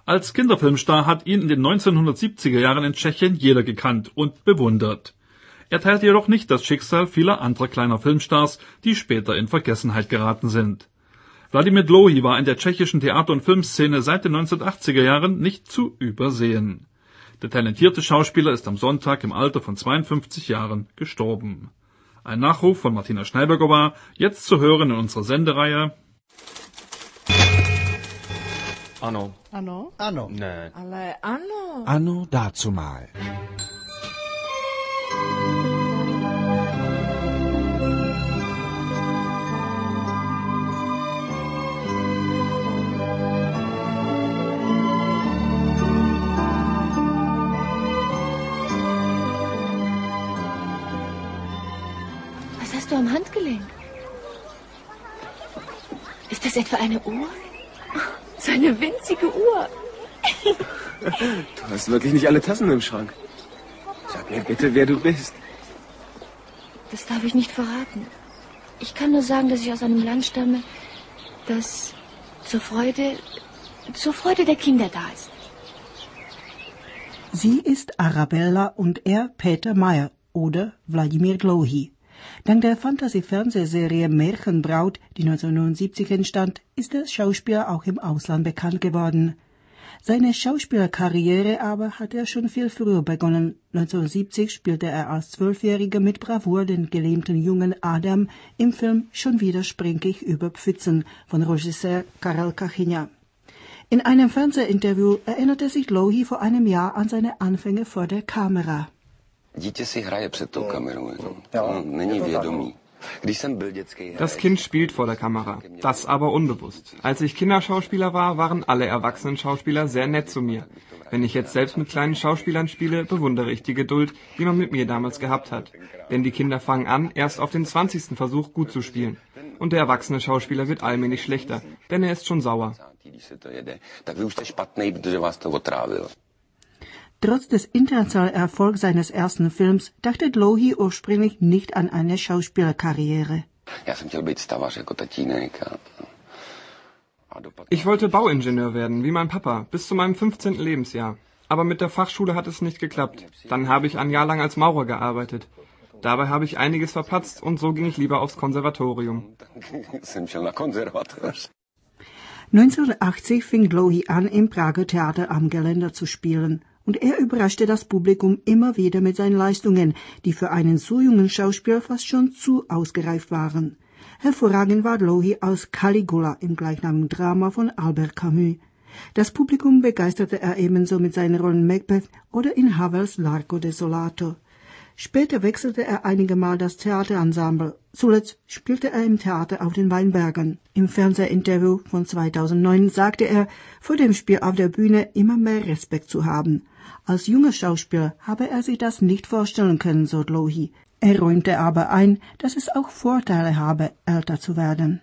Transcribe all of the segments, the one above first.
Als Kinderfilmstar hat ihn in den 1970er Jahren in Tschechien jeder gekannt und bewundert. Er teilte jedoch nicht das Schicksal vieler anderer kleiner Filmstars, die später in Vergessenheit geraten sind. Vladimír Dlouhý war in der tschechischen Theater- und Filmszene seit den 1980er Jahren nicht zu übersehen. Der talentierte Schauspieler ist am Sonntag im Alter von 52 Jahren gestorben. Ein Nachruf von Martina Schneiberger war jetzt zu hören in unserer Sendereihe Ano. Ano? Ano. Ne. Ale ano. Anno dazumal. Was hast du am Handgelenk? Ist das etwa eine Uhr? So eine winzige Uhr. Du hast wirklich nicht alle Tassen im Schrank. Sag mir bitte, wer du bist. Das darf ich nicht verraten. Ich kann nur sagen, dass ich aus einem Land stamme, das zur Freude der Kinder da ist. Sie ist Arabella und er Peter Meyer oder Vladimír Dlouhý. Dank der Fantasy-Fernsehserie Märchenbraut, die 1979 entstand, ist der Schauspieler auch im Ausland bekannt geworden. Seine Schauspielerkarriere aber hat er schon viel früher begonnen. 1970 spielte er als 12-Jähriger mit Bravour den gelähmten jungen Adam im Film Schon wieder spring ich über Pfützen von Regisseur Karel Kachyňa. In einem Fernsehinterview erinnerte sich Dlouhý vor einem Jahr an seine Anfänge vor der Kamera. Dítě si hraje před tou kamerou, není vědomý. Das Kind spielt vor der Kamera, das aber unbewusst. Als ich Kinderschauspieler war, waren alle erwachsenen Schauspieler sehr nett zu mir. Wenn ich jetzt selbst mit kleinen Schauspielern spiele, bewundere ich die Geduld, die man mit mir damals gehabt hat. Denn die Kinder fangen an, erst auf den 20. Versuch gut zu spielen. Und der erwachsene Schauspieler wird allmählich schlechter, denn er ist schon sauer. Trotz des internationalen Erfolgs seines ersten Films dachte Dlouhý ursprünglich nicht an eine Schauspielerkarriere. Ich wollte Bauingenieur werden, wie mein Papa, bis zu meinem 15. Lebensjahr. Aber mit der Fachschule hat es nicht geklappt. Dann habe ich ein Jahr lang als Maurer gearbeitet. Dabei habe ich einiges verpatzt und so ging ich lieber aufs Konservatorium. 1980 fing Dlouhý an, im Prager Theater am Geländer zu spielen. Und er überraschte das Publikum immer wieder mit seinen Leistungen, die für einen so jungen Schauspieler fast schon zu ausgereift waren. Hervorragend war Dlouhý als Caligula im gleichnamigen Drama von Albert Camus. Das Publikum begeisterte er ebenso mit seinen Rollen Macbeth oder in Havels L'Arco Desolato. Später wechselte er einige Mal das Theaterensemble. Zuletzt spielte er im Theater auf den Weinbergen. Im Fernsehinterview von 2009 sagte er, vor dem Spiel auf der Bühne immer mehr Respekt zu haben. Als junger Schauspieler habe er sich das nicht vorstellen können, so Dlouhý. Er räumte aber ein, dass es auch Vorteile habe, älter zu werden.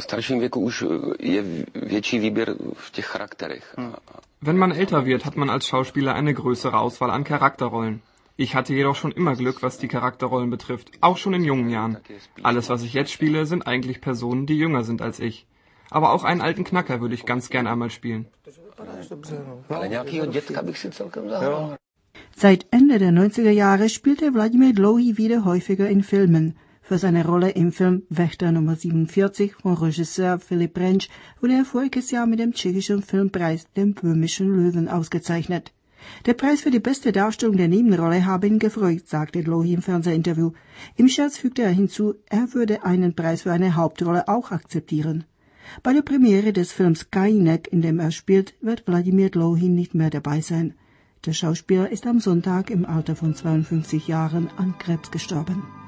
Wenn man älter wird, hat man als Schauspieler eine größere Auswahl an Charakterrollen. Ich hatte jedoch schon immer Glück, was die Charakterrollen betrifft, auch schon in jungen Jahren. Alles, was ich jetzt spiele, sind eigentlich Personen, die jünger sind als ich. Aber auch einen alten Knacker würde ich ganz gern einmal spielen. Seit Ende der 90er Jahre spielte Vladimír Dlouhý wieder häufiger in Filmen. Für seine Rolle im Film Wächter Nummer 47 von Regisseur Filip Renč wurde er voriges Jahr mit dem tschechischen Filmpreis, dem Böhmischen Löwen, ausgezeichnet. Der Preis für die beste Darstellung der Nebenrolle habe ihn gefreut, sagte Dlouhý im Fernsehinterview. Im Scherz fügte er hinzu, er würde einen Preis für eine Hauptrolle auch akzeptieren. Bei der Premiere des Films Kainek, in dem er spielt, wird Vladimír Dlouhý nicht mehr dabei sein. Der Schauspieler ist am Sonntag im Alter von 52 Jahren an Krebs gestorben.